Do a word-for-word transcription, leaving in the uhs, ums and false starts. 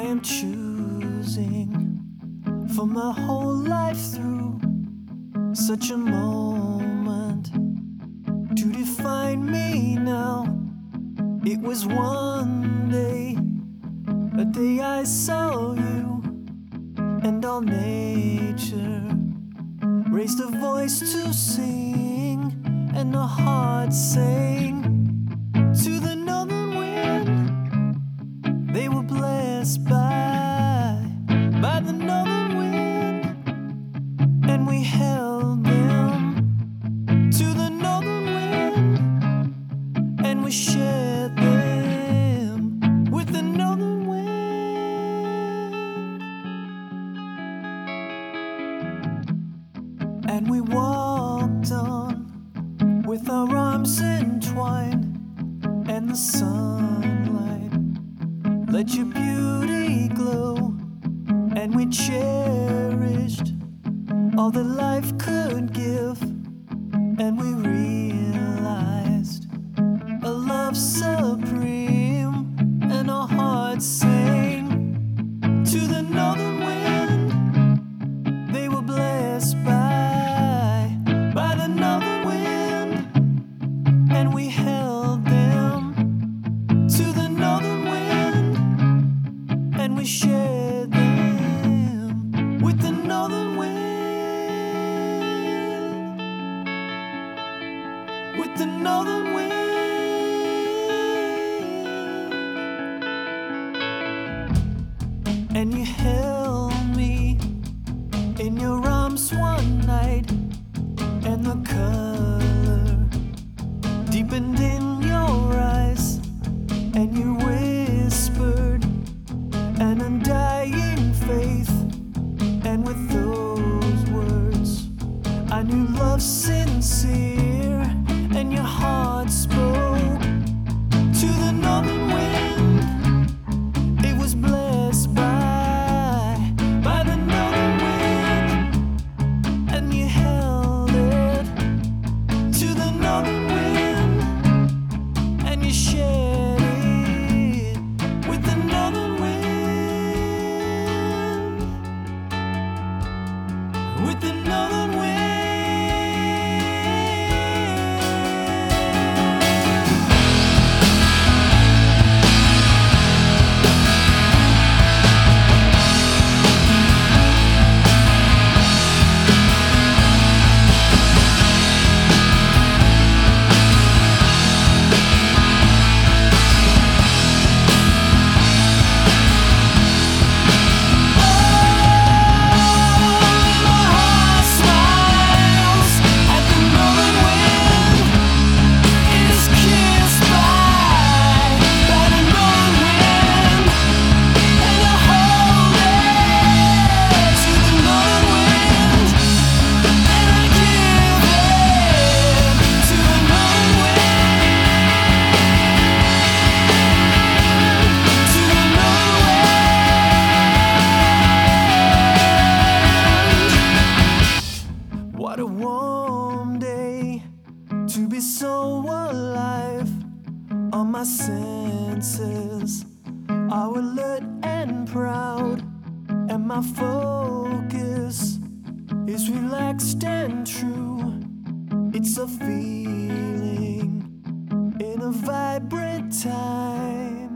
am choosing for my whole life through such a moment to define me now. It was one day, a day I saw you, and all nature raised a voice to sing, and a heart sang to the northern wind. They were blessed by, by the northern wind, and we held them to the northern wind, and we shared them with the northern wind. And we walked on with our arms entwined, and the sunlight let your beauty glow, and we cherished all that life could give, and we realized a love supreme, and our hearts sang to the northern wind. They were blessed by, by the northern wind, and we held them to the northern wind, and we shared them with the northern wind, with the northern wind. And you held me in your arms one night, and the color deepened in your eyes, and you whispered an undying faith, and with those words I knew love sincere, and your heart spoke to the northern wind. It was blessed by, by the northern wind, and you held it to the northern wind, and you shared it with the northern wind, with the northern wind. What a warm day to be so alive. All my senses are alert and proud, and my focus is relaxed and true. It's a feeling in a vibrant time.